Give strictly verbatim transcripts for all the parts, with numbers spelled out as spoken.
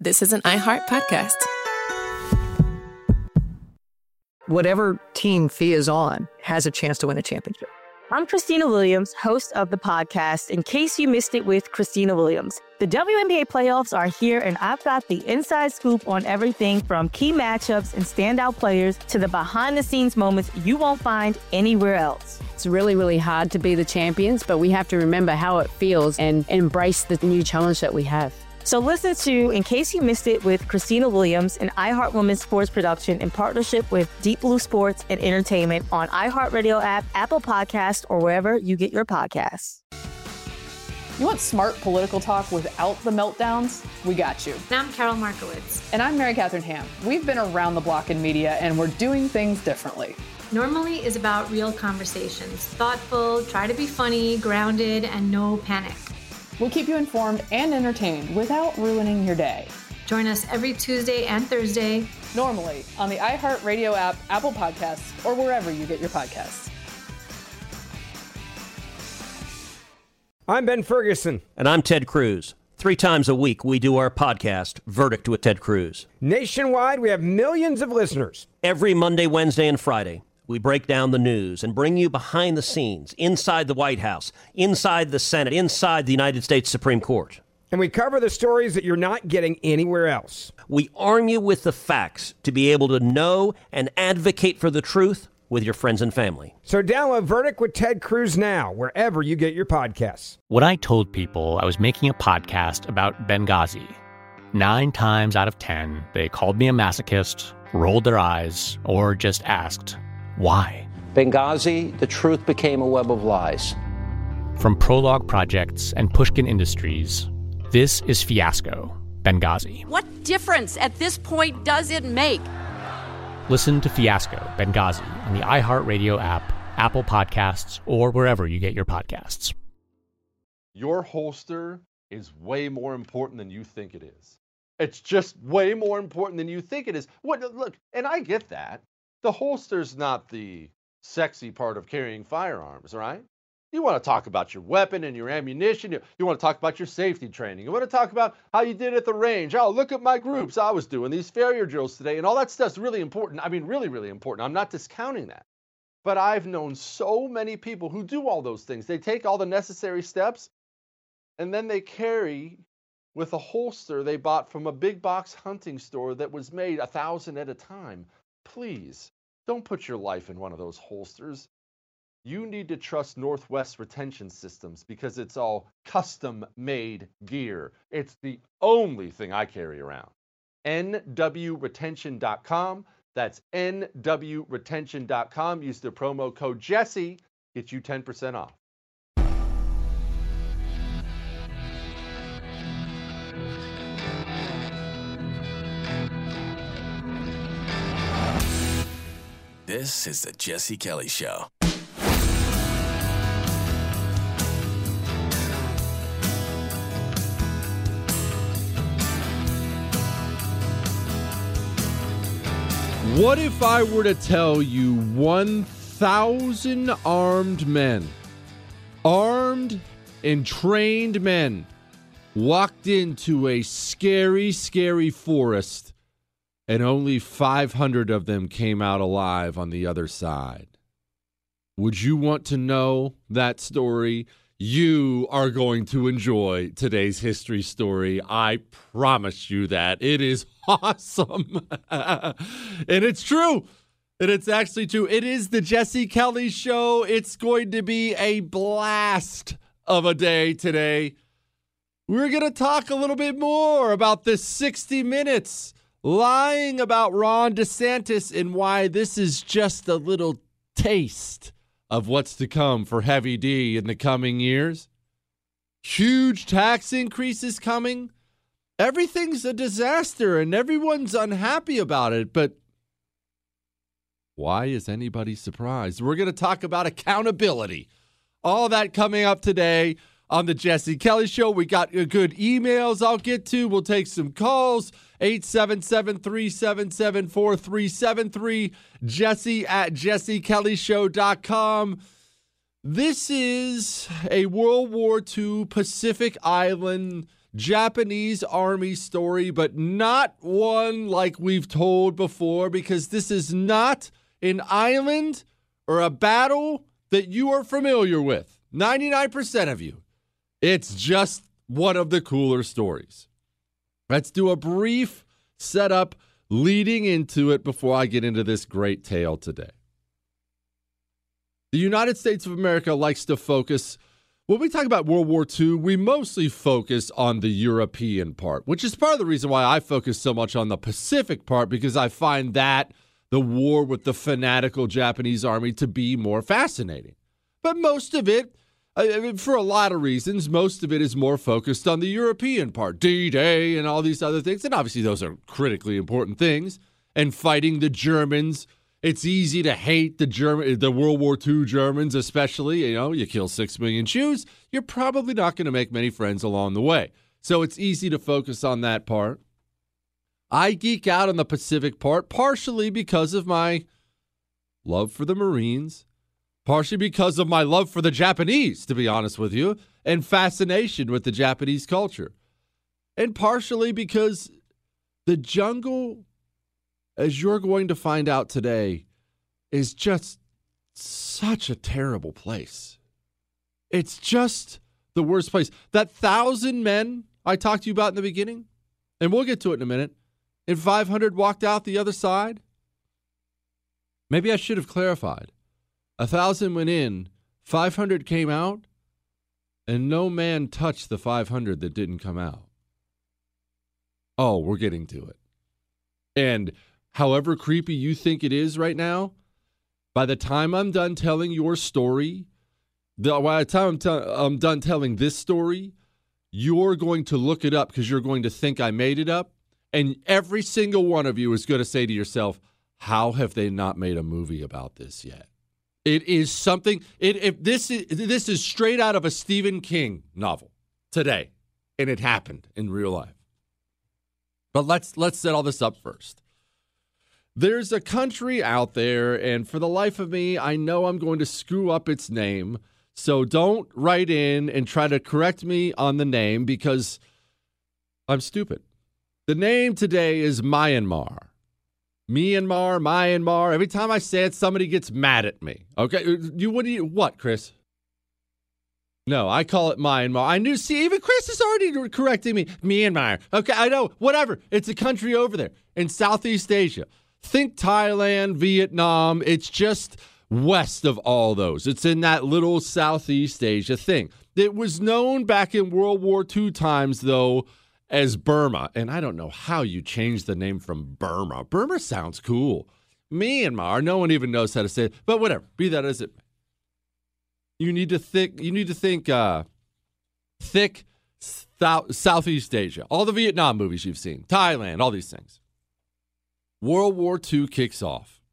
this is an iHeart podcast. Whatever team Thea is on has a chance to win a championship. I'm Christina Williams, host of the podcast, In Case You Missed It with Christina Williams. The W N B A playoffs are here, and I've got the inside scoop on everything from key matchups and standout players to the behind-the-scenes moments you won't find anywhere else. It's really, really hard to be the champions, but we have to remember how it feels and embrace the new challenge that we have. So listen to In Case You Missed It with Christina Williams, an iHeart Women's Sports production in partnership with Deep Blue Sports and Entertainment on iHeartRadio app, Apple Podcasts, or wherever you get your podcasts. You want smart political talk without the meltdowns? We got you. And I'm Carol Markowitz. And I'm Mary Catherine Ham. We've been around the block in media, and we're doing things differently. Normally is about real conversations. Thoughtful, try to be funny, grounded, and no panic. We'll keep you informed and entertained without ruining your day. Join us every Tuesday and Thursday. Normally on the iHeartRadio app, Apple Podcasts, or wherever you get your podcasts. I'm Ben Ferguson. And I'm Ted Cruz. Three times a week, we do our podcast, Verdict with Ted Cruz. Nationwide, we have millions of listeners. Every Monday, Wednesday, and Friday, we break down the news and bring you behind the scenes, inside the White House, inside the Senate, inside the United States Supreme Court. And we cover the stories that you're not getting anywhere else. We arm you with the facts to be able to know and advocate for the truth with your friends and family. So download Verdict with Ted Cruz now, wherever you get your podcasts. When I told people I was making a podcast about Benghazi, nine times out of ten, they called me a masochist, rolled their eyes, or just asked, why? Benghazi, the truth became a web of lies. From Prologue Projects and Pushkin Industries, this is Fiasco, Benghazi. What difference at this point does it make? Listen to Fiasco, Benghazi on the iHeartRadio app, Apple Podcasts, or wherever you get your podcasts. Your holster is way more important than you think it is. It's just way more important than you think it is. What? Look, and I get that. The holster's not the sexy part of carrying firearms, right? You want to talk about your weapon and your ammunition. You, you want to talk about your safety training. You want to talk about how you did at the range. Oh, look at my groups. I was doing these failure drills today. And all that stuff's really important. I mean, really, really important. I'm not discounting that. But I've known so many people who do all those things. They take all the necessary steps, and then they carry with a holster they bought from a big box hunting store that was made a thousand at a time. Please, don't put your life in one of those holsters. You need to trust Northwest Retention Systems because it's all custom-made gear. It's the only thing I carry around. N W retention dot com. That's N W retention dot com. Use the promo code Jesse. Get you ten percent off. This is the Jesse Kelly Show. What if I were to tell you one thousand armed men, armed and trained men, walked into a scary, scary forest, and only five hundred of them came out alive on the other side? Would you want to know that story? You are going to enjoy today's history story. I promise you that. It is awesome. And it's true. And it's actually true. It is the Jesse Kelly Show. It's going to be a blast of a day today. We're going to talk a little bit more about the sixty minutes lying about Ron DeSantis and why this is just a little taste of what's to come for Heavy D in the coming years. Huge tax increases coming. Everything's a disaster and everyone's unhappy about it, but why is anybody surprised? We're going to talk about accountability. All that coming up today on the Jesse Kelly Show. We got good emails I'll get to. We'll take some calls. eight seven seven, three seven seven, four three seven three. Jesse at jesse kelly show dot com. This is a World War Two Pacific Island Japanese army story, but not one like we've told before, because this is not an island or a battle that you are familiar with. ninety-nine percent of you. It's just one of the cooler stories. Let's do a brief setup leading into it before I get into this great tale today. The United States of America likes to focus, when we talk about World War Two, we mostly focus on the European part, which is part of the reason why I focus so much on the Pacific part, because I find that the war with the fanatical Japanese army to be more fascinating. But most of it, I mean, for a lot of reasons, most of it is more focused on the European part, D-Day and all these other things. And obviously those are critically important things. And fighting the Germans, it's easy to hate the German, the World War Two Germans, especially. You know, you kill six million Jews, you're probably not going to make many friends along the way. So it's easy to focus on that part. I geek out on the Pacific part, partially because of my love for the Marines, partially because of my love for the Japanese, to be honest with you, and fascination with the Japanese culture, and partially because the jungle, as you're going to find out today, is just such a terrible place. It's just the worst place. That thousand men I talked to you about in the beginning, and we'll get to it in a minute, and five hundred walked out the other side. Maybe I should have clarified. A thousand went in, five hundred came out, and no man touched the five hundred that didn't come out. Oh, we're getting to it. And however creepy you think it is right now, by the time I'm done telling your story, the, by the time I'm, te- I'm done telling this story, you're going to look it up because you're going to think I made it up. And every single one of you is going to say to yourself, how have they not made a movie about this yet? It is something, it, if this is, this is straight out of a Stephen King novel today, and it happened in real life. But let's let's set all this up first. There's a country out there, and for the life of me, I know I'm going to screw up its name, so don't write in and try to correct me on the name because I'm stupid. The name today is Myanmar. Myanmar, Myanmar. Every time I say it, somebody gets mad at me. Okay, you what do you what, Chris? No, I call it Myanmar. I knew. See, even Chris is already correcting me. Myanmar. Okay, I know. Whatever. It's a country over there in Southeast Asia. Think Thailand, Vietnam. It's just west of all those. It's in that little Southeast Asia thing. It was known back in World War Two times, though, as Burma. And I don't know how you changed the name from Burma. Burma sounds cool. Myanmar, no one even knows how to say it. But whatever, be that as it may. You need to think, you need to think uh, thick South, Southeast Asia. All the Vietnam movies you've seen. Thailand, all these things. World War Two kicks off.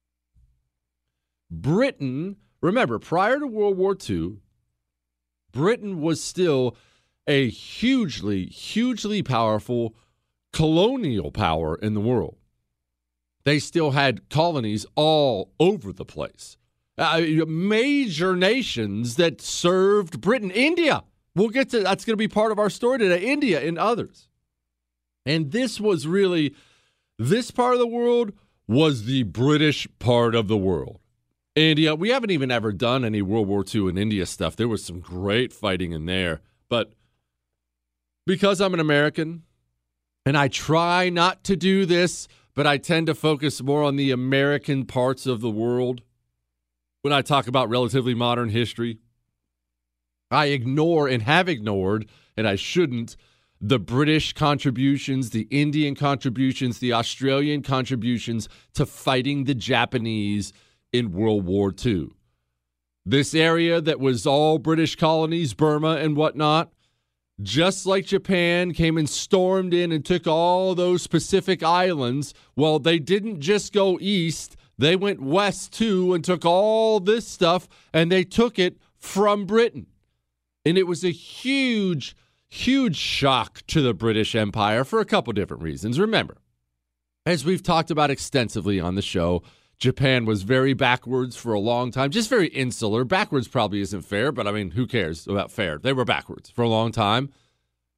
Britain, remember, prior to World War Two, Britain was still a hugely, hugely powerful colonial power in the world. They still had colonies all over the place. Uh, major nations that served Britain. India. We'll get to, that's going to be part of our story today. India and others. And this was really, this part of the world was the British part of the world. India, we haven't even ever done any World War Two in India stuff. There was some great fighting in there. But because I'm an American, and I try not to do this, but I tend to focus more on the American parts of the world when I talk about relatively modern history. I ignore and have ignored, and I shouldn't, the British contributions, the Indian contributions, the Australian contributions to fighting the Japanese in World War Two. This area that was all British colonies, Burma and whatnot, just like Japan came and stormed in and took all those Pacific islands, well, they didn't just go east, they went west too and took all this stuff, and they took it from Britain. And it was a huge, huge shock to the British Empire for a couple different reasons. Remember, as we've talked about extensively on the show, Japan was very backwards for a long time, just very insular. Backwards probably isn't fair, but I mean, who cares about fair? They were backwards for a long time.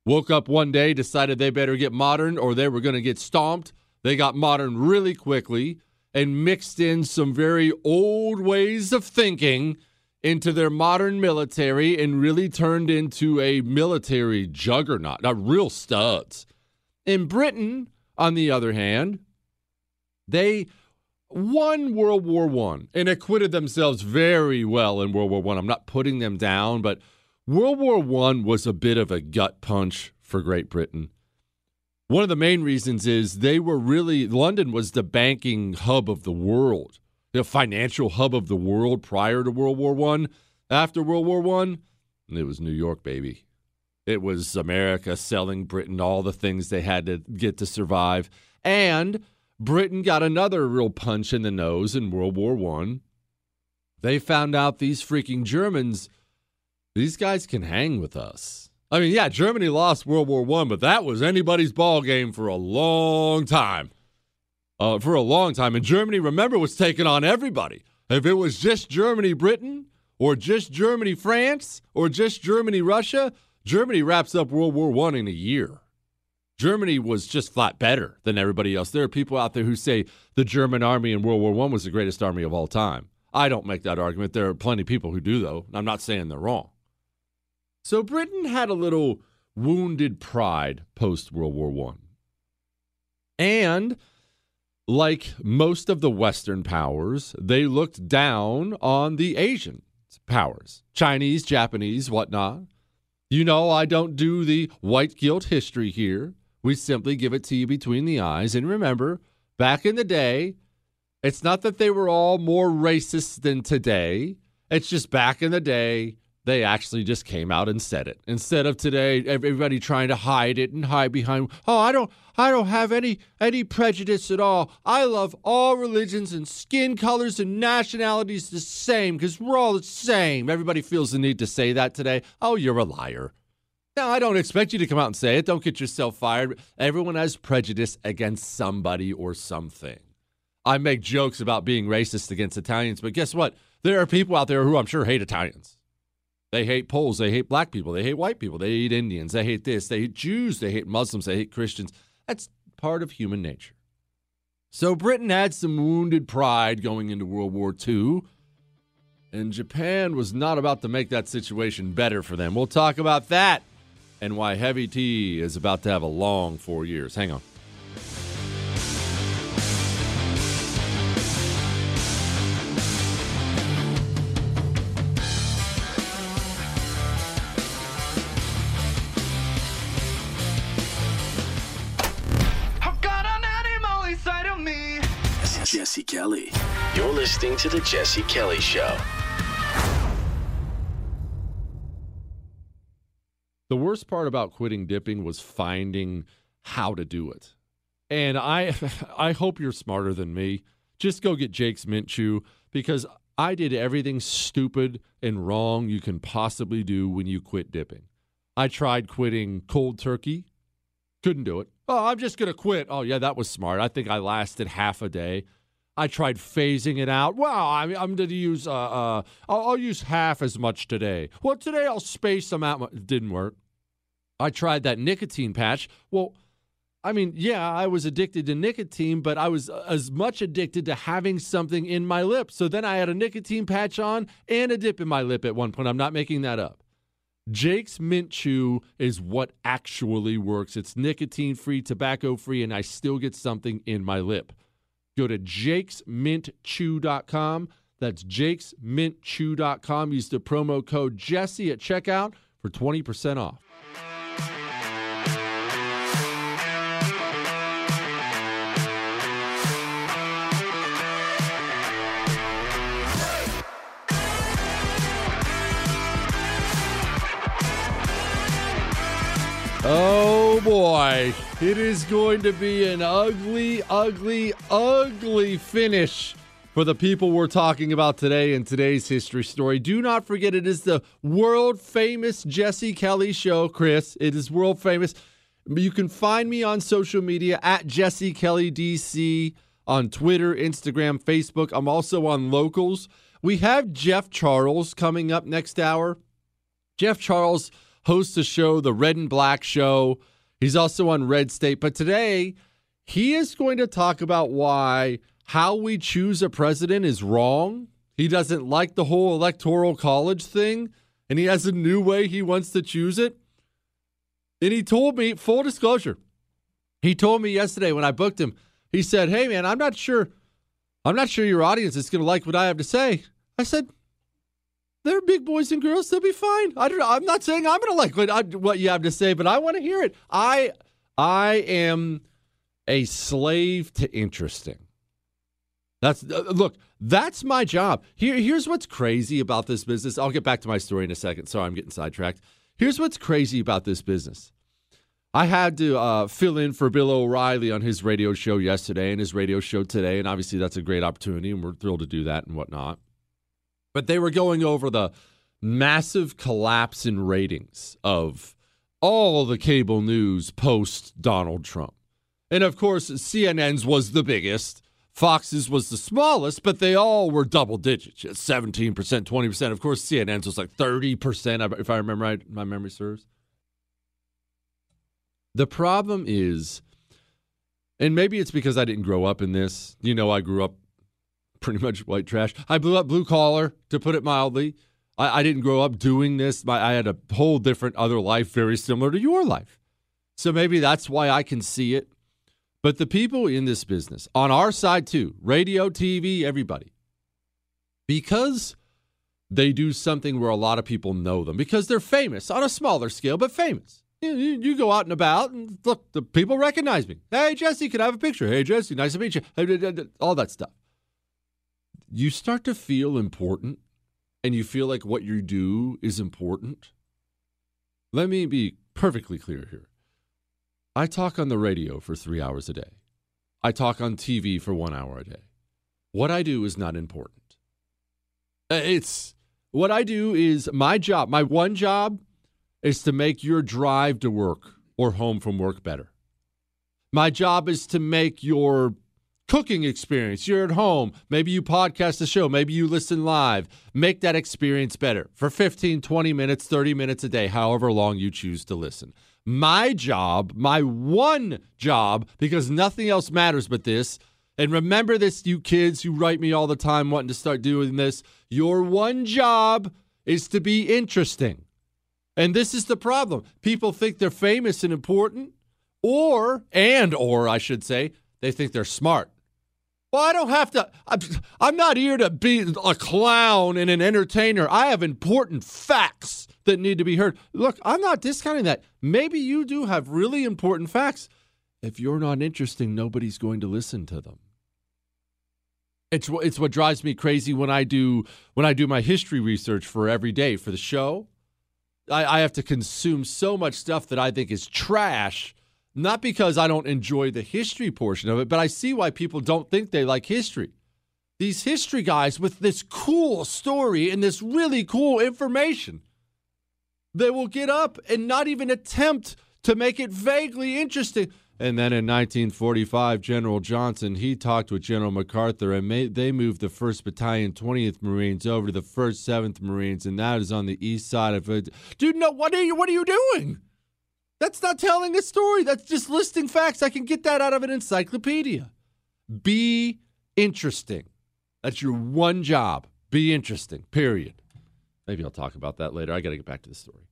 Woke up one day, decided they better get modern or they were going to get stomped. They got modern really quickly and mixed in some very old ways of thinking into their modern military and really turned into a military juggernaut, not real studs. In Britain, on the other hand, they won World War One and acquitted themselves very well in World War One. I'm not putting them down, but World War One was a bit of a gut punch for Great Britain. One of the main reasons is they were really, London was the banking hub of the world, the financial hub of the world prior to World War One. After World War One, it was New York, baby. It was America selling Britain all the things they had to get to survive. And Britain got another real punch in the nose in World War One. They found out these freaking Germans, these guys can hang with us. I mean, yeah, Germany lost World War One, but that was anybody's ball game for a long time. Uh, for a long time. And Germany, remember, was taking on everybody. If it was just Germany, Britain, or just Germany, France, or just Germany, Russia, Germany wraps up World War One in a year. Germany was just flat better than everybody else. There are people out there who say the German army in World War One was the greatest army of all time. I don't make that argument. There are plenty of people who do, though. I'm not saying they're wrong. So Britain had a little wounded pride post-World War One. And like most of the Western powers, they looked down on the Asian powers, Chinese, Japanese, whatnot. You know, I don't do the white guilt history here. We simply give it to you between the eyes. And remember, back in the day, it's not that they were all more racist than today. It's just back in the day, they actually just came out and said it. Instead of today, everybody trying to hide it and hide behind, oh, I don't I don't have any any prejudice at all. I love all religions and skin colors and nationalities the same because we're all the same. Everybody feels the need to say that today. Oh, you're a liar. No, I don't expect you to come out and say it. Don't get yourself fired. Everyone has prejudice against somebody or something. I make jokes about being racist against Italians, but guess what? There are people out there who I'm sure hate Italians. They hate Poles. They hate black people. They hate white people. They hate Indians. They hate this. They hate Jews. They hate Muslims. They hate Christians. That's part of human nature. So Britain had some wounded pride going into World War Two, and Japan was not about to make that situation better for them. We'll talk about that and why Heavy T is about to have a long four years. Hang on. Jesse Kelly. You're listening to The Jesse Kelly Show. The worst part about quitting dipping was finding how to do it. And I I hope you're smarter than me. Just go get Jake's Mint Chew because I did everything stupid and wrong you can possibly do when you quit dipping. I tried quitting cold turkey. Couldn't do it. Oh, I'm just going to quit. Oh, yeah, that was smart. I think I lasted half a day. I tried phasing it out. Well, I mean, I'm going to use, uh, uh, I'll, I'll use half as much today. Well, today I'll space them out. It didn't work. I tried that nicotine patch. Well, I mean, yeah, I was addicted to nicotine, but I was as much addicted to having something in my lip. So then I had a nicotine patch on and a dip in my lip at one point. I'm not making that up. Jake's Mint Chew is what actually works. It's nicotine-free, tobacco-free, and I still get something in my lip. Go to jakes mint chew dot com. That's jakes mint chew dot com. Use the promo code Jesse at checkout for twenty percent off. Oh, boy. It is going to be an ugly, ugly, ugly finish for the people we're talking about today in today's history story. Do not forget, it is the world-famous Jesse Kelly Show, Chris. It is world-famous. You can find me on social media at Jesse Kelly D C on Twitter, Instagram, Facebook. I'm also on Locals. We have Jeff Charles coming up next hour. Jeff Charles hosts a show, the Red and Black Show. He's also on Red State. But today, he is going to talk about why how we choose a president is wrong. He doesn't like the whole electoral college thing, and he has a new way he wants to choose it. And he told me, full disclosure, he told me yesterday when I booked him, he said, hey, man, I'm not sure, I'm not sure your audience is going to like what I have to say. I said, they're big boys and girls. They'll be fine. I don't know. I'm not saying I'm going to like what, I, what you have to say, but I want to hear it. I, I am a slave to interesting. That's uh, look, that's my job. Here, here's what's crazy about this business. I'll get back to my story in a second. Sorry, I'm getting sidetracked. Here's what's crazy about this business. I had to uh, fill in for Bill O'Reilly on his radio show yesterday and his radio show today, and obviously that's a great opportunity, and we're thrilled to do that and whatnot. But they were going over the massive collapse in ratings of all the cable news post Donald Trump. And of course, C N N's was the biggest. Fox's was the smallest, but they all were double digits, seventeen percent, twenty percent. Of course, C N N's was like thirty percent, if I remember right, my memory serves. The problem is, and maybe it's because I didn't grow up in this. You know, I grew up pretty much white trash. I blew up blue collar, to put it mildly. I, I didn't grow up doing this. My, I had a whole different other life, very similar to your life. So maybe that's why I can see it. But the people in this business, on our side too, radio, T V, everybody, because they do something where a lot of people know them, because they're famous on a smaller scale, but famous. You, you, you go out and about, and look, the people recognize me. Hey, Jesse, can I have a picture? Hey, Jesse, nice to meet you. All that stuff. You start to feel important, and you feel like what you do is important. Let me be perfectly clear here. I talk on the radio for three hours a day. I talk on T V for one hour a day. What I do is not important. It's what I do is my job. My one job is to make your drive to work or home from work better. My job is to make your cooking experience. You're at home. Maybe you podcast the show. Maybe you listen live. Make that experience better for fifteen, twenty minutes, thirty minutes a day, however long you choose to listen. My job, my one job, because nothing else matters but this, and remember this, you kids who write me all the time wanting to start doing this, your one job is to be interesting. And this is the problem. People think they're famous and important, or, and or I should say, they think they're smart. Well, I don't have to, I'm, I'm not here to be a clown and an entertainer. I have important facts that need to be heard. Look, I'm not discounting that. Maybe you do have really important facts. If you're not interesting, nobody's going to listen to them. It's it's what drives me crazy when I do when I do my history research for every day for the show. I, I have to consume so much stuff that I think is trash. Not because I don't enjoy the history portion of it, but I see why people don't think they like history. These history guys with this cool story and this really cool information, they will get up and not even attempt to make it vaguely interesting. And then in nineteen forty-five, General Johnson, he talked with General MacArthur, and made, they moved the first Battalion, twentieth Marines over to the first, seventh Marines, and that is on the east side of it. Dude, no, what are you, what are you doing? That's not telling a story. That's just listing facts. I can get that out of an encyclopedia. Be interesting. That's your one job. Be interesting, period. Maybe I'll talk about that later. I got to get back to the story.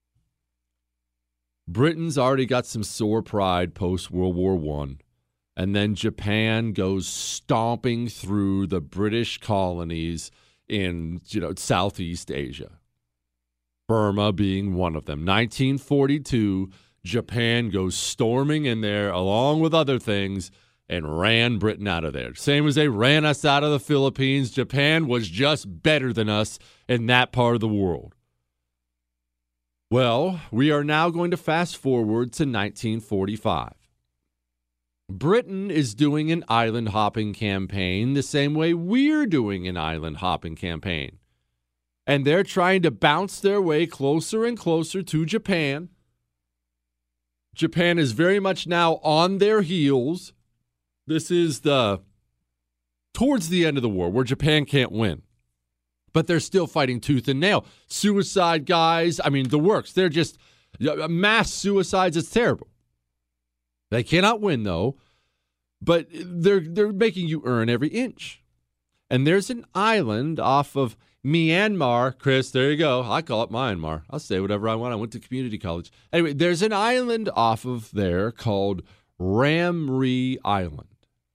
Britain's already got some sore pride post-World War One, and then Japan goes stomping through the British colonies in, you know, Southeast Asia. Burma being one of them. nineteen forty-two, Japan goes storming in there along with other things and ran Britain out of there. Same as they ran us out of the Philippines. Japan was just better than us in that part of the world. Well, we are now going to fast forward to nineteen forty-five. Britain is doing an island hopping campaign the same way we're doing an island hopping campaign. And they're trying to bounce their way closer and closer to Japan. Japan is very much now on their heels. This is the towards the end of the war where Japan can't win. But they're still fighting tooth and nail. Suicide guys, I mean, the works. They're just mass suicides. It's terrible. They cannot win, though, but they're they're making you earn every inch. And there's an island off of Myanmar. Chris, there you go. I call it Myanmar. I'll say whatever I want. I went to community college. Anyway, there's an island off of there called Ramree Island.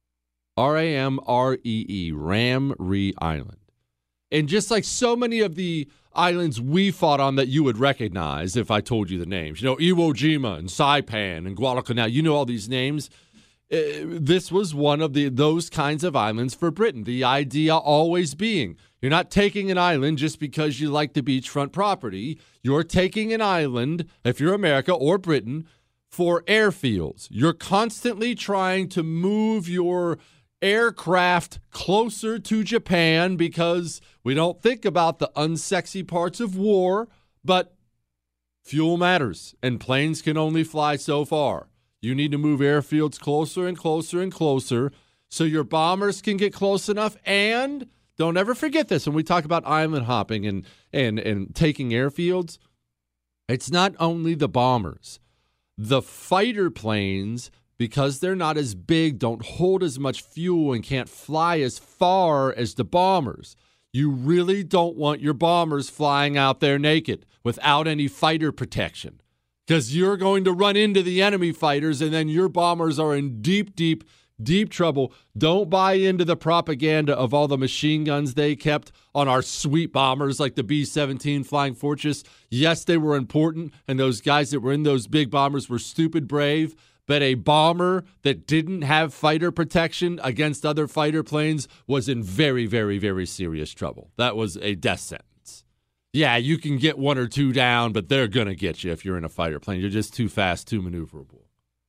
R A M R E E, Ramree Island. And just like so many of the islands we fought on that you would recognize if I told you the names, you know, Iwo Jima and Saipan and Guadalcanal, you know all these names. Uh, this was one of the those kinds of islands for Britain. The idea always being, you're not taking an island just because you like the beachfront property. You're taking an island, if you're America or Britain, for airfields. You're constantly trying to move your aircraft closer to Japan because we don't think about the unsexy parts of war, but fuel matters, and planes can only fly so far. You need to move airfields closer and closer and closer so your bombers can get close enough. And don't ever forget this when we talk about island hopping and, and, and taking airfields. It's not only the bombers. The fighter planes, because they're not as big, don't hold as much fuel and can't fly as far as the bombers. You really don't want your bombers flying out there naked without any fighter protection, because you're going to run into the enemy fighters and then your bombers are in deep, deep, deep trouble. Don't buy into the propaganda of all the machine guns they kept on our sweet bombers like the B seventeen Flying Fortress. Yes, they were important, and those guys that were in those big bombers were stupid brave. But a bomber that didn't have fighter protection against other fighter planes was in very, very, very serious trouble. That was a death sentence. Yeah, you can get one or two down, but they're going to get you if you're in a fighter plane. You're just too fast, too maneuverable.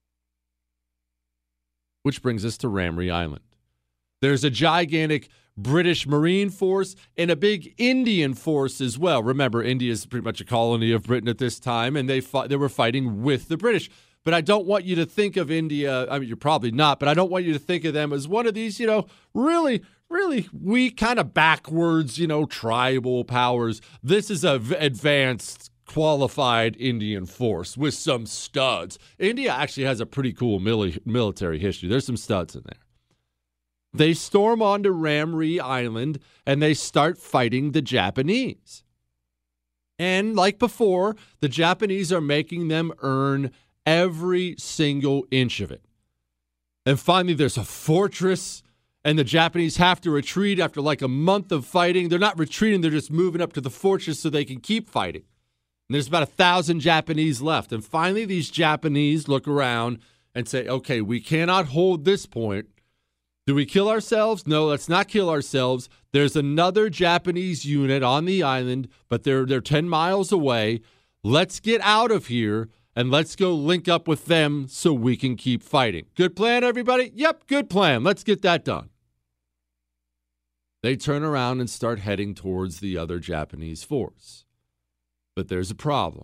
Which brings us to Ramree Island. There's a gigantic British Marine force and a big Indian force as well. Remember, India is pretty much a colony of Britain at this time, and they fought, they were fighting with the British. But I don't want you to think of India, I mean, you're probably not, but I don't want you to think of them as one of these, you know, really, really weak, kind of backwards, you know, tribal powers. This is a v- advanced, qualified Indian force with some studs. India actually has a pretty cool mili- military history. There's some studs in there. They storm onto Ramree Island and they start fighting the Japanese. And like before, the Japanese are making them earn every single inch of it. And finally, there's a fortress, and the Japanese have to retreat after like a month of fighting. They're not retreating, they're just moving up to the fortress so they can keep fighting. And there's about a thousand Japanese left. And finally, these Japanese look around and say, okay, we cannot hold this point. Do we kill ourselves? No, let's not kill ourselves. There's another Japanese unit on the island, but they're they're ten miles away. Let's get out of here. And let's go link up with them so we can keep fighting. Good plan, everybody? Yep, good plan. Let's get that done. They turn around and start heading towards the other Japanese force. But there's a problem.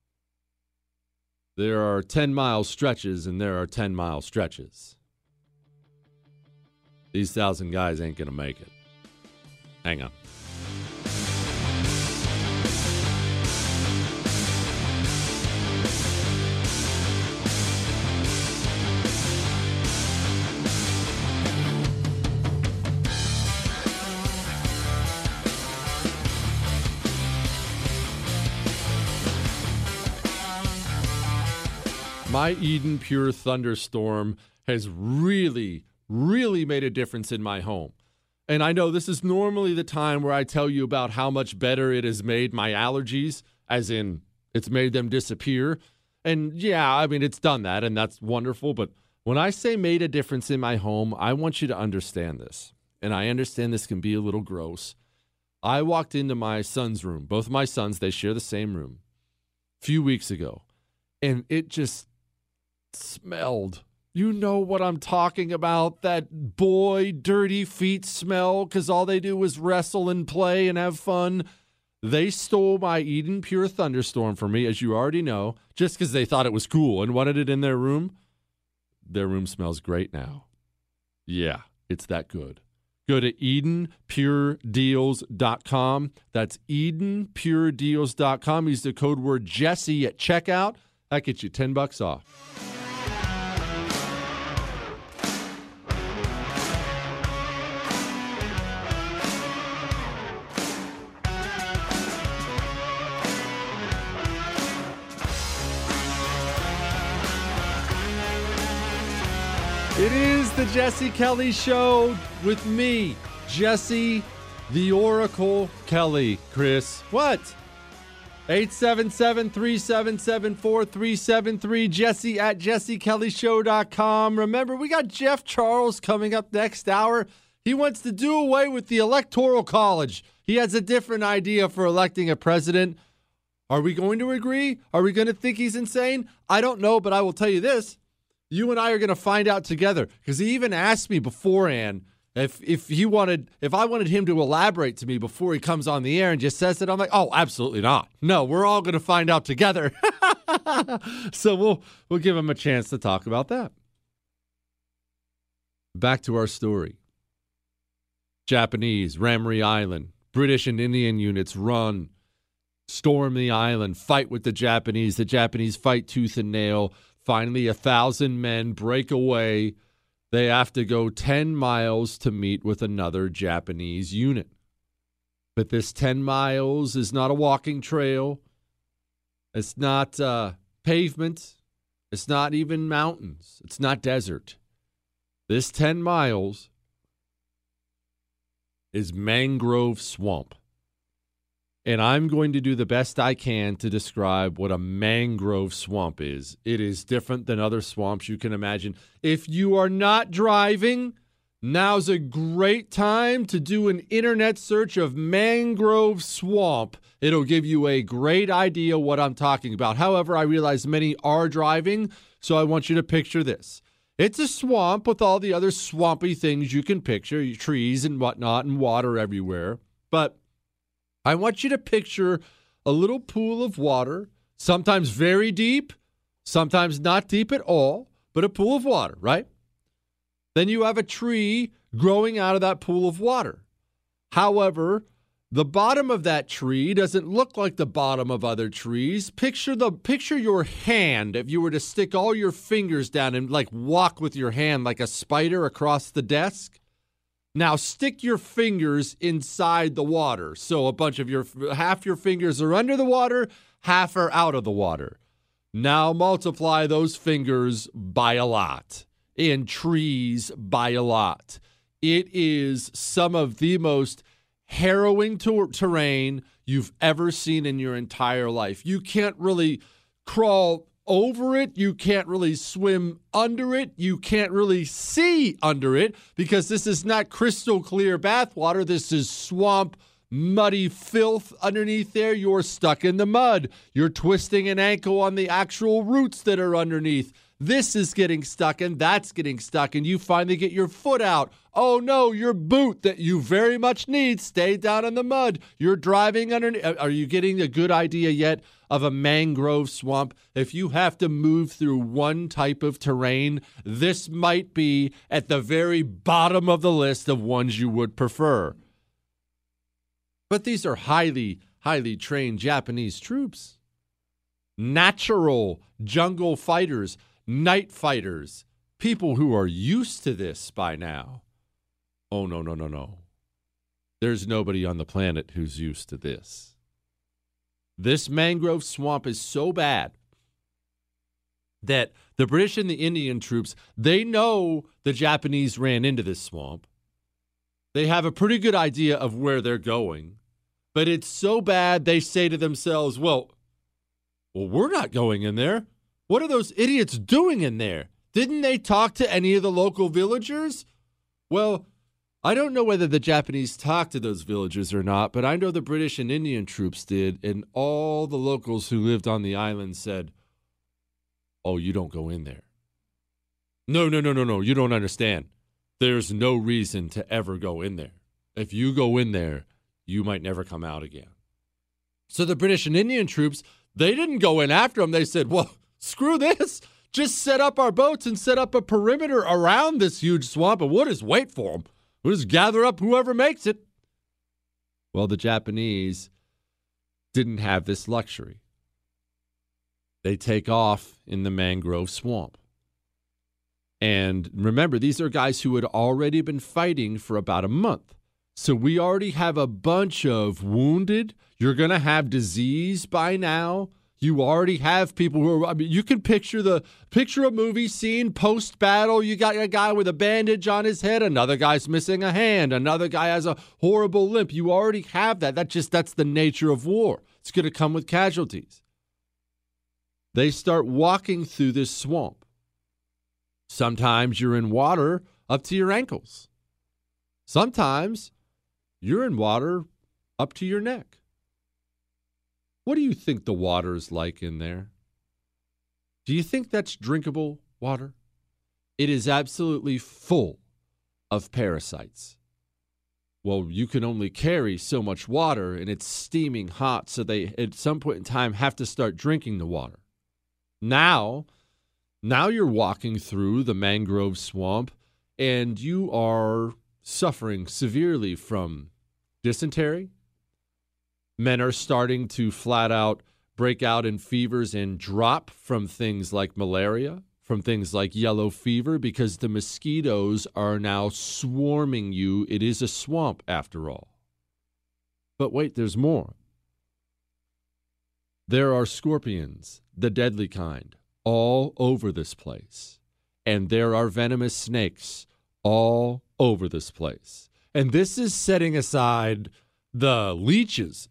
There are ten-mile stretches and there are ten-mile stretches. These thousand guys ain't going to make it. Hang on. My Eden Pure Thunderstorm has really, really made a difference in my home. And I know this is normally the time where I tell you about how much better it has made my allergies, as in it's made them disappear. And yeah, I mean, it's done that, and that's wonderful. But when I say made a difference in my home, I want you to understand this. And I understand this can be a little gross. I walked into my son's room. Both my sons, they share the same room, a few weeks ago. And it just smelled. You know what I'm talking about, that boy dirty feet smell, because all they do is wrestle and play and have fun. They stole my Eden Pure Thunderstorm from me, as you already know, just because they thought it was cool and wanted it in their room. Their room smells great now. Yeah, it's that good. Go to Eden Pure Deals dot com. That's Eden Pure Deals dot com. Use the code word Jesse at checkout. That gets you ten bucks off. It is the Jesse Kelly Show with me, Jesse the Oracle Kelly. Chris, what? eight seven seven, three seven seven, four three seven three, Jesse at jesse kelly show dot com. Remember, we got Jeff Charles coming up next hour. He wants to do away with the Electoral College. He has a different idea for electing a president. Are we going to agree? Are we going to think he's insane? I don't know, but I will tell you this. You and I are going to find out together, because he even asked me beforehand if if he wanted, if I wanted him to elaborate to me before he comes on the air and just says it. I'm like, oh, absolutely not. No, we're all going to find out together. So we'll we'll give him a chance to talk about that. Back to our story. Japanese, Ramree Island, British and Indian units run, storm the island, fight with the Japanese. The Japanese fight tooth and nail. Finally, a thousand men break away. They have to go ten miles to meet with another Japanese unit. But this ten miles is not a walking trail. It's not uh, pavement. It's not even mountains. It's not desert. This ten miles is mangrove swamp. And I'm going to do the best I can to describe what a mangrove swamp is. It is different than other swamps you can imagine. If you are not driving, now's a great time to do an internet search of mangrove swamp. It'll give you a great idea what I'm talking about. However, I realize many are driving, so I want you to picture this. It's a swamp with all the other swampy things you can picture, trees and whatnot and water everywhere. But I want you to picture a little pool of water, sometimes very deep, sometimes not deep at all, but a pool of water, right? Then you have a tree growing out of that pool of water. However, the bottom of that tree doesn't look like the bottom of other trees. Picture the picture your hand if you were to stick all your fingers down and like walk with your hand like a spider across the desk. Now stick your fingers inside the water. So a bunch of your, half your fingers are under the water, half are out of the water. Now multiply those fingers by a lot and trees by a lot. It is some of the most harrowing ter- terrain you've ever seen in your entire life. You can't really crawl over it. You can't really swim under it. You can't really see under it because this is not crystal clear bathwater. This is swamp, muddy filth underneath there. You're stuck in the mud. You're twisting an ankle on the actual roots that are underneath. This is getting stuck and that's getting stuck, and you finally get your foot out. Oh no, your boot that you very much need stayed down in the mud. You're driving underneath. Are you getting a good idea yet of a mangrove swamp? If you have to move through one type of terrain, this might be at the very bottom of the list of ones you would prefer. But these are highly, highly trained Japanese troops. Natural jungle fighters. Night fighters, people who are used to this by now. Oh, no, no, no, no. There's nobody on the planet who's used to this. This mangrove swamp is so bad that the British and the Indian troops, they know the Japanese ran into this swamp. They have a pretty good idea of where they're going, but it's so bad they say to themselves, well, well, we're not going in there. What are those idiots doing in there? Didn't they talk to any of the local villagers? Well, I don't know whether the Japanese talked to those villagers or not, but I know the British and Indian troops did, and all the locals who lived on the island said, oh, you don't go in there. No, no, no, no, no, you don't understand. There's no reason to ever go in there. If you go in there, you might never come out again. So the British and Indian troops, they didn't go in after them. They said, well, screw this. Just set up our boats and set up a perimeter around this huge swamp, and we'll just wait for them. We'll just gather up whoever makes it. Well, the Japanese didn't have this luxury. They take off in the mangrove swamp. And remember, these are guys who had already been fighting for about a month. So we already have a bunch of wounded. You're going to have disease by now. You already have people who are, I mean, you can picture the, picture a movie scene post-battle. You got a guy with a bandage on his head. Another guy's missing a hand. Another guy has a horrible limp. You already have that. That just, that's the nature of war. It's going to come with casualties. They start walking through this swamp. Sometimes you're in water up to your ankles. Sometimes you're in water up to your neck. What do you think the water is like in there? Do you think that's drinkable water? It is absolutely full of parasites. Well, you can only carry so much water, and it's steaming hot, so they, at some point in time, have to start drinking the water. Now, now you're walking through the mangrove swamp, and you are suffering severely from dysentery. Men are starting to flat out break out in fevers and drop from things like malaria, from things like yellow fever, because the mosquitoes are now swarming you. It is a swamp, after all. But wait, there's more. There are scorpions, the deadly kind, all over this place. And there are venomous snakes all over this place. And this is setting aside the leeches.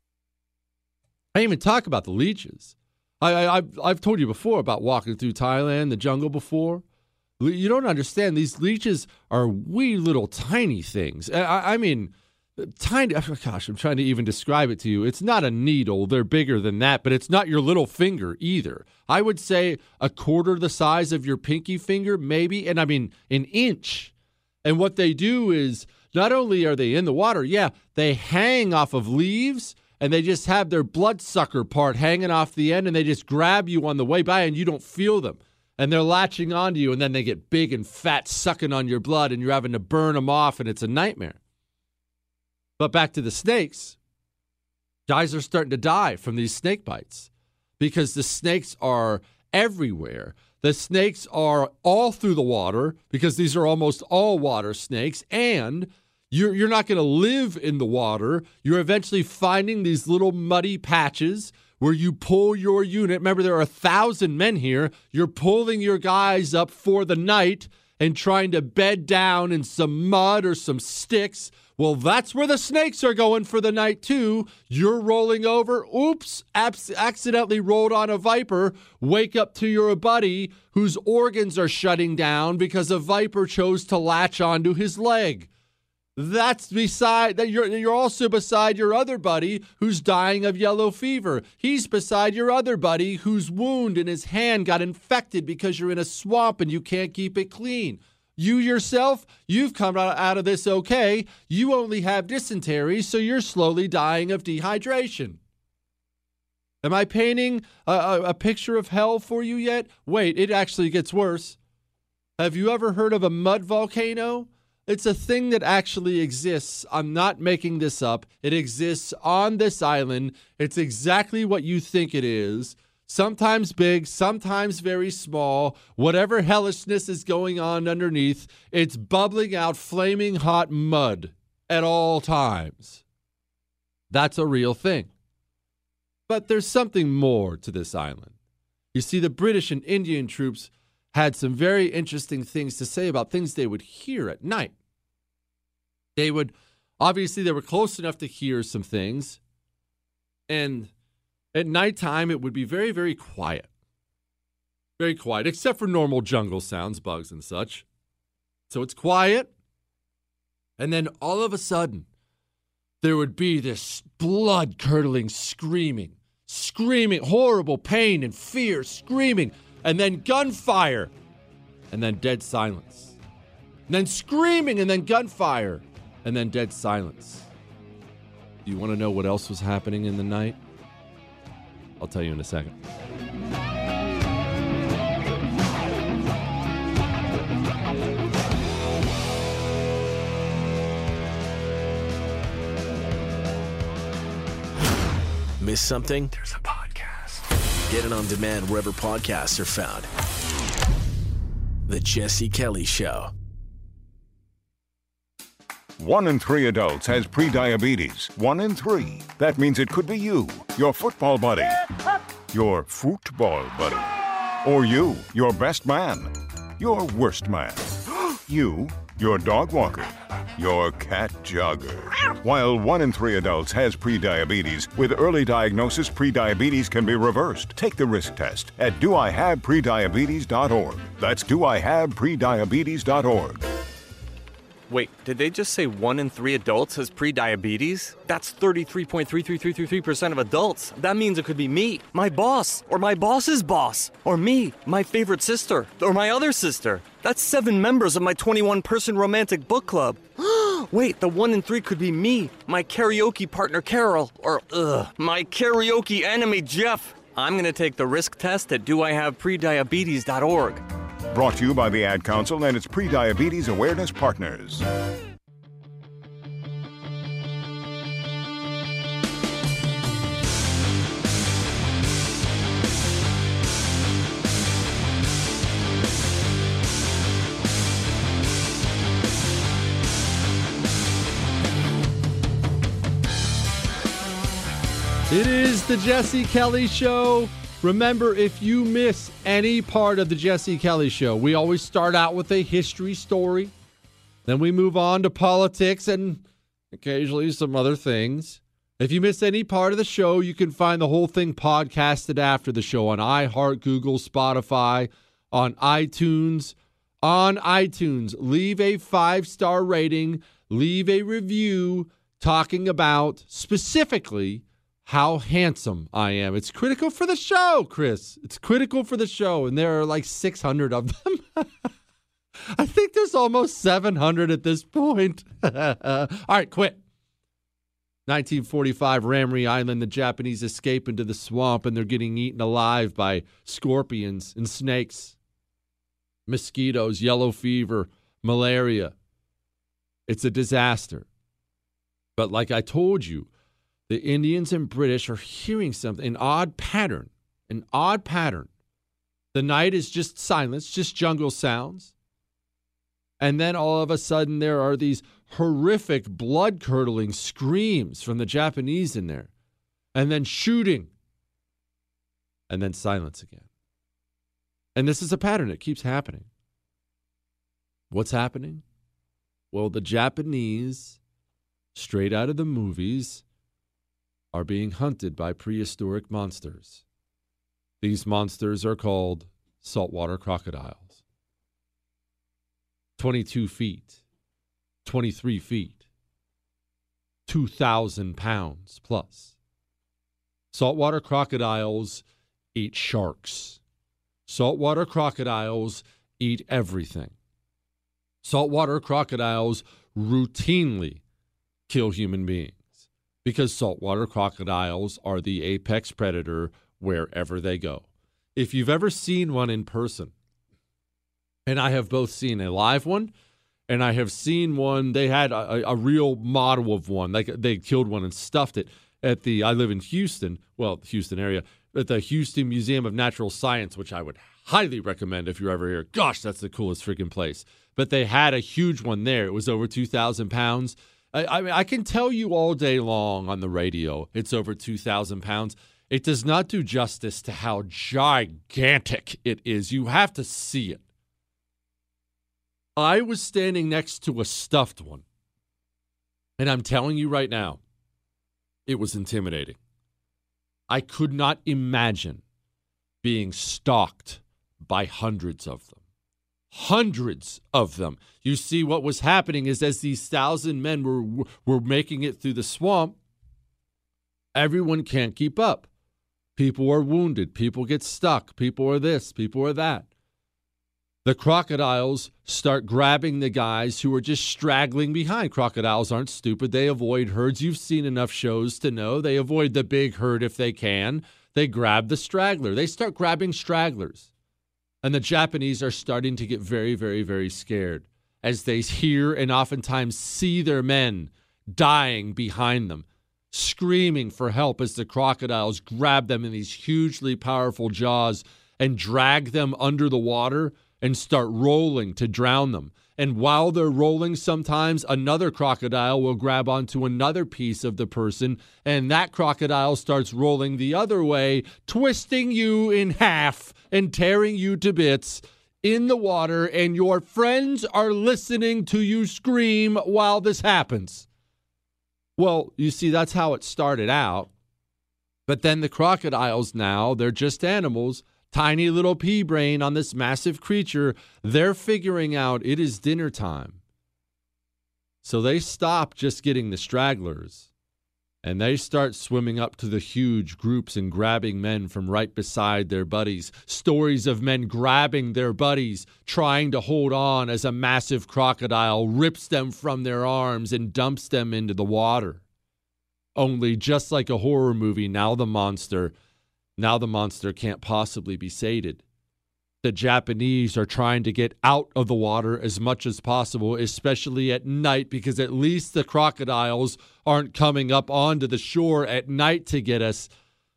I didn't even talk about the leeches. I, I, I've, I've told you before about walking through Thailand, the jungle before. You don't understand. These leeches are wee little tiny things. I, I mean, tiny. Oh gosh, I'm trying to even describe it to you. It's not a needle. They're bigger than that, but it's not your little finger either. I would say a quarter the size of your pinky finger, maybe. And I mean, an inch. And what they do is not only are they in the water, yeah, they hang off of leaves. And they just have their bloodsucker part hanging off the end, and they just grab you on the way by, and you don't feel them. And they're latching onto you, and then they get big and fat, sucking on your blood, and you're having to burn them off, and it's a nightmare. But back to the snakes. Guys are starting to die from these snake bites because the snakes are everywhere. The snakes are all through the water because these are almost all water snakes, and You're, you're not going to live in the water. You're eventually finding these little muddy patches where you pull your unit. Remember, there are a thousand men here. You're pulling your guys up for the night and trying to bed down in some mud or some sticks. Well, that's where the snakes are going for the night, too. You're rolling over. Oops, abs- accidentally rolled on a viper. Wake up to your buddy whose organs are shutting down because a viper chose to latch onto his leg. That's beside that you're you're also beside your other buddy who's dying of yellow fever. He's beside your other buddy whose wound in his hand got infected because you're in a swamp and you can't keep it clean. You yourself, you've come out, out of this okay. You only have dysentery, so you're slowly dying of dehydration. Am I painting a, a, a picture of hell for you yet? Wait, it actually gets worse. Have you ever heard of a mud volcano? It's a thing that actually exists. I'm not making this up. It exists on this island. It's exactly what you think it is. Sometimes big, sometimes very small. Whatever hellishness is going on underneath, it's bubbling out flaming hot mud at all times. That's a real thing. But there's something more to this island. You see, the British and Indian troops had some very interesting things to say about things they would hear at night. They would, obviously, they were close enough to hear some things. And at nighttime, it would be very, very quiet. Very quiet, except for normal jungle sounds, bugs and such. So it's quiet. And then all of a sudden, there would be this blood-curdling screaming, screaming, horrible pain and fear, screaming. And then gunfire, and then dead silence. And then screaming, and then gunfire, and then dead silence. Do you want to know what else was happening in the night? I'll tell you in a second. Miss something? There's a podcast. Get it on demand wherever podcasts are found. The Jesse Kelly Show. One in three adults has prediabetes. One in three. That means it could be you, your football buddy, your football buddy, or you, your best man, your worst man, you, your dog walker, your cat jogger. While one in three adults has prediabetes, with early diagnosis, prediabetes can be reversed. Take the risk test at do I have prediabetes dot org. That's do I have prediabetes dot org. Wait, did they just say one in three adults has prediabetes? That's thirty-three point three three three three three percent of adults. That means it could be me, my boss, or my boss's boss, or me, my favorite sister, or my other sister. That's seven members of my twenty-one person romantic book club. Wait, the one in three could be me, my karaoke partner Carol, or ugh, my karaoke enemy Jeff. I'm gonna take the risk test at do I have prediabetes dot org. Brought to you by the Ad Council and its Prediabetes Awareness Partners. It is the Jesse Kelly Show. Remember, if you miss any part of the Jesse Kelly Show, we always start out with a history story. Then we move on to politics and occasionally some other things. If you miss any part of the show, you can find the whole thing podcasted after the show on iHeart, Google, Spotify, on iTunes. On iTunes, leave a five-star rating, leave a review talking about specifically how handsome I am. It's critical for the show, Chris. It's critical for the show, and there are like six hundred of them. I think there's almost seven hundred at this point. All right, quit. nineteen forty-five, Ramree Island, the Japanese escape into the swamp, and they're getting eaten alive by scorpions and snakes, mosquitoes, yellow fever, malaria. It's a disaster. But like I told you, the Indians and British are hearing something, an odd pattern, an odd pattern. The night is just silence, just jungle sounds. And then all of a sudden there are these horrific, blood-curdling screams from the Japanese in there. And then shooting. And then silence again. And this is a pattern. It keeps happening. What's happening? Well, the Japanese, straight out of the movies, are being hunted by prehistoric monsters. These monsters are called saltwater crocodiles. twenty-two feet, twenty-three feet, two thousand pounds plus. Saltwater crocodiles eat sharks. Saltwater crocodiles eat everything. Saltwater crocodiles routinely kill human beings, because saltwater crocodiles are the apex predator wherever they go. If you've ever seen one in person, and I have both seen a live one, and I have seen one, they had a, a real model of one. Like they killed one and stuffed it at the, I live in Houston, well, Houston area, at the Houston Museum of Natural Science, which I would highly recommend if you're ever here. Gosh, that's the coolest freaking place. But they had a huge one there. It was over two thousand pounds. I mean, I can tell you all day long on the radio, it's over two thousand pounds. It does not do justice to how gigantic it is. You have to see it. I was standing next to a stuffed one, and I'm telling you right now, it was intimidating. I could not imagine being stalked by hundreds of them. Hundreds of them. You see, what was happening is as these thousand men were were making it through the swamp, everyone can't keep up. People are wounded. People get stuck. People are this. People are that. The crocodiles start grabbing the guys who are just straggling behind. Crocodiles aren't stupid. They avoid herds. You've seen enough shows to know they avoid the big herd if they can. They grab the straggler. They start grabbing stragglers. And the Japanese are starting to get very, very, very scared as they hear and oftentimes see their men dying behind them. screaming for help as the crocodiles grab them in these hugely powerful jaws and drag them under the water and start rolling to drown them. And while they're rolling, sometimes another crocodile will grab onto another piece of the person, and that crocodile starts rolling the other way, twisting you in half and tearing you to bits in the water, and your friends are listening to you scream while this happens. Well, you see, that's how it started out. But then the crocodiles now, they're just animals. Tiny little pea brain on this massive creature, they're figuring out it is dinner time. So they stop just getting the stragglers, and they start swimming up to the huge groups and grabbing men from right beside their buddies. Stories of men grabbing their buddies, trying to hold on as a massive crocodile rips them from their arms and dumps them into the water. Only just like a horror movie, now the monster... Now the monster can't possibly be sated. The Japanese are trying to get out of the water as much as possible, especially at night, because at least the crocodiles aren't coming up onto the shore at night to get us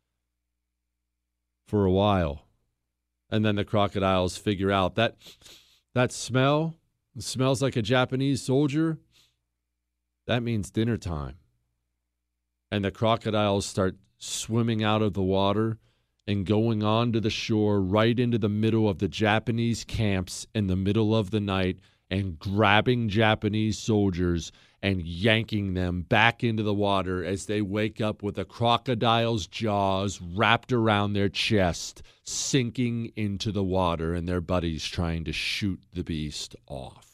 for a while. And then the crocodiles figure out that that smell, it smells like a Japanese soldier. That means dinner time. And the crocodiles start swimming out of the water and going on to the shore right into the middle of the Japanese camps in the middle of the night and grabbing Japanese soldiers and yanking them back into the water as they wake up with a crocodile's jaws wrapped around their chest, sinking into the water, and their buddies trying to shoot the beast off.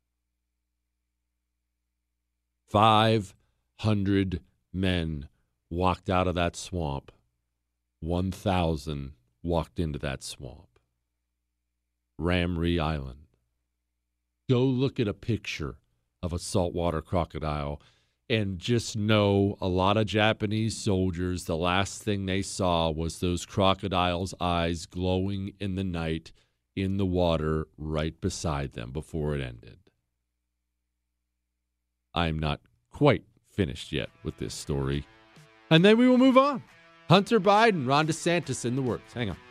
Five hundred men walked out of that swamp. one thousand walked into that swamp. Ram Ree Island. Go look at a picture of a saltwater crocodile and just know a lot of Japanese soldiers, the last thing they saw was those crocodiles' eyes glowing in the night in the water right beside them before it ended. I'm not quite finished yet with this story. And then we will move on. Hunter Biden, Ron DeSantis in the works. Hang on.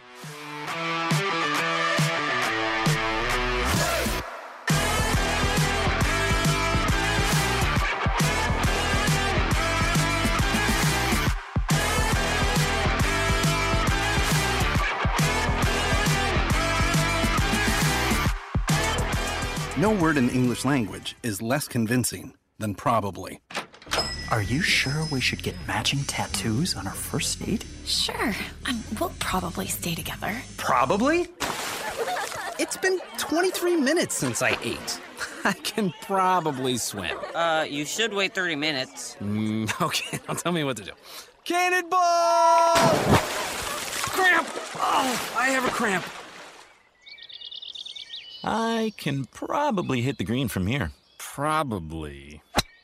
No word in the English language is less convincing than probably. Are you sure we should get matching tattoos on our first date? Sure. Um, we'll probably stay together. Probably? It's been twenty-three minutes since I ate. I can probably swim. Uh, you should wait thirty minutes. Mm, okay, now tell me what to do. Cannonball! Cramp! Oh, I have a cramp. I can probably hit the green from here. Probably.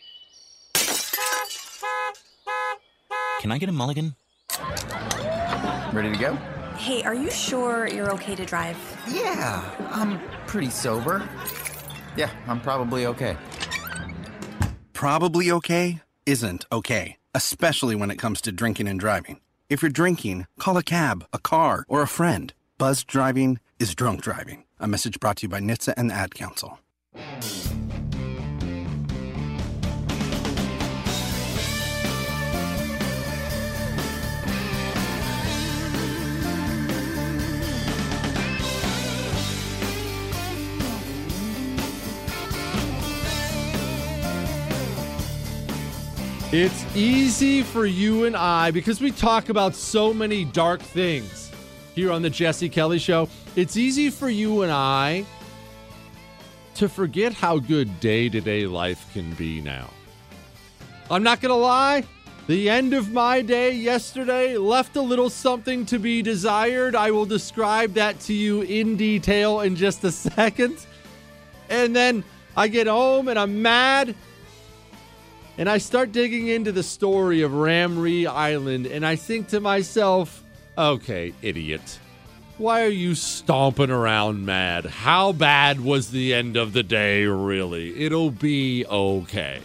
Can I get a mulligan? Ready to go? Hey, are you sure you're okay to drive? Yeah, I'm pretty sober. Yeah, I'm probably okay. Probably okay isn't okay, especially when it comes to drinking and driving. If you're drinking, call a cab, a car, or a friend. Buzzed driving is drunk driving. A message brought to you by N H T S A and the Ad Council. It's easy for you and I, because we talk about so many dark things here on the Jesse Kelly Show, it's easy for you and I to forget how good day-to-day life can be now. I'm not going to lie. The end of my day yesterday left a little something to be desired. I will describe that to you in detail in just a second. And then I get home and I'm mad. And I start digging into the story of Ram Ree Island, and I think to myself, okay, idiot. Why are you stomping around mad? How bad was the end of the day, really? It'll be okay.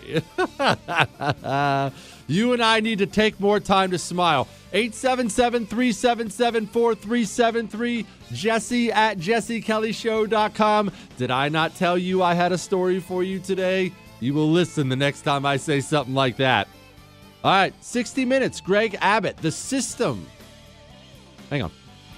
You and I need to take more time to smile. eight seven seven, three seven seven, four three seven three, Jesse at jesse kelly show dot com. Did I not tell you I had a story for you today? You will listen the next time I say something like that. All right, sixty minutes. Greg Abbott, The System. Hang on.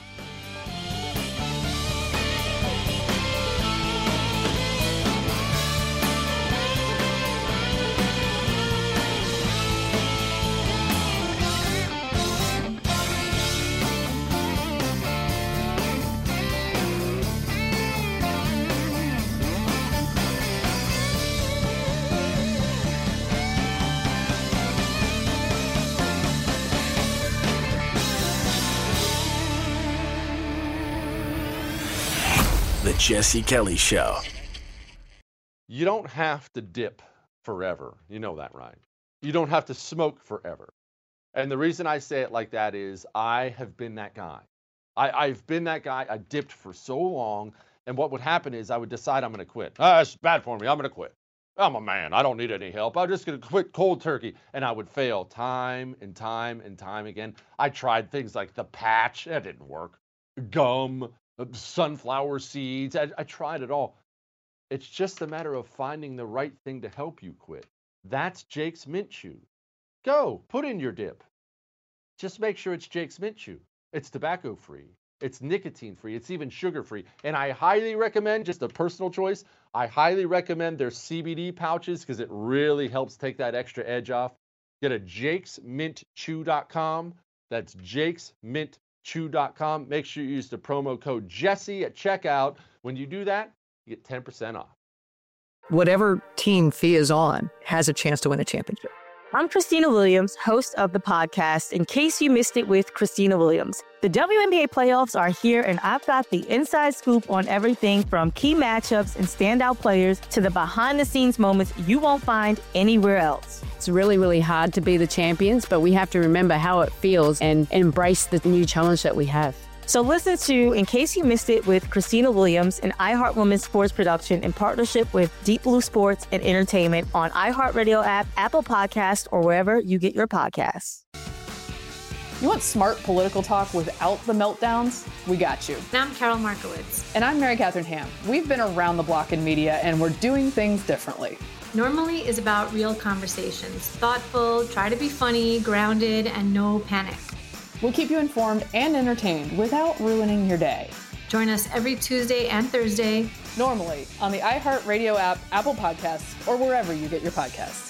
The Jesse Kelly Show. You don't have to dip forever. You know that, right? You don't have to smoke forever. And the reason I say it like that is I have been that guy. I, I've been that guy. I dipped for so long. And what would happen is I would decide I'm going to quit. Ah, it's bad for me. I'm going to quit. I'm a man. I don't need any help. I'm just going to quit cold turkey. And I would fail time and time and time again. I tried things like the patch. That didn't work. Gum. Sunflower seeds. I, I tried it all. It's just a matter of finding the right thing to help you quit. That's Jake's Mint Chew. Go, put in your dip. Just make sure it's Jake's Mint Chew. It's tobacco free. It's nicotine free. It's even sugar free. And I highly recommend, just a personal choice, I highly recommend their C B D pouches because it really helps take that extra edge off. Get a jakes mint chew dot com. That's jakes mint chew dot com. Make sure you use the promo code Jesse at checkout. When you do that, you get ten percent off. Whatever team Fee is on has a chance to win a championship. I'm Christina Williams, host of the podcast, In Case You Missed It with Christina Williams. The W N B A playoffs are here, and I've got the inside scoop on everything from key matchups and standout players to the behind-the-scenes moments you won't find anywhere else. It's really, really hard to be the champions, but we have to remember how it feels and embrace the new challenge that we have. So listen to In Case You Missed It with Christina Williams, an iHeart Women's sports production in partnership with Deep Blue Sports and Entertainment on iHeartRadio app, Apple Podcasts, or wherever you get your podcasts. You want smart political talk without the meltdowns? We got you. And I'm Carol Markowitz. And I'm Mary Catherine Ham. We've been around the block in media, and we're doing things differently. Normally is about real conversations. Thoughtful, try to be funny, grounded, and no panic. We'll keep you informed and entertained without ruining your day. Join us every Tuesday and Thursday. Normally on the iHeartRadio app, Apple Podcasts, or wherever you get your podcasts.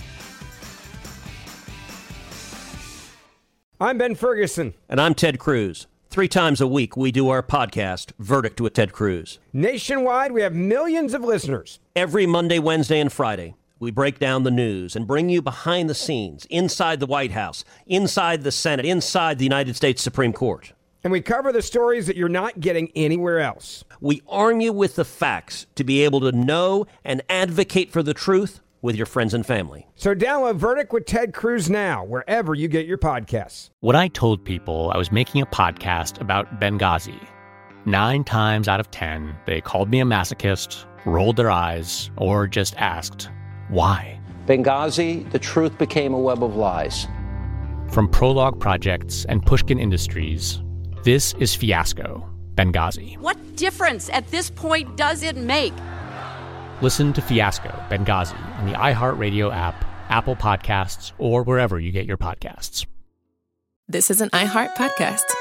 I'm Ben Ferguson. And I'm Ted Cruz. Three times a week, we do our podcast, Verdict with Ted Cruz. Nationwide, we have millions of listeners. Every Monday, Wednesday, and Friday, we break down the news and bring you behind the scenes, inside the White House, inside the Senate, inside the United States Supreme Court. And we cover the stories that you're not getting anywhere else. We arm you with the facts to be able to know and advocate for the truth with your friends and family. So download Verdict with Ted Cruz now, wherever you get your podcasts. When I told people I was making a podcast about Benghazi, nine times out of ten, they called me a masochist, rolled their eyes, or just asked, why? Benghazi, the truth became a web of lies. From Prologue Projects and Pushkin Industries, this is Fiasco, Benghazi. What difference at this point does it make? Listen to Fiasco, Benghazi on the iHeartRadio app, Apple Podcasts, or wherever you get your podcasts. This is an iHeart podcast.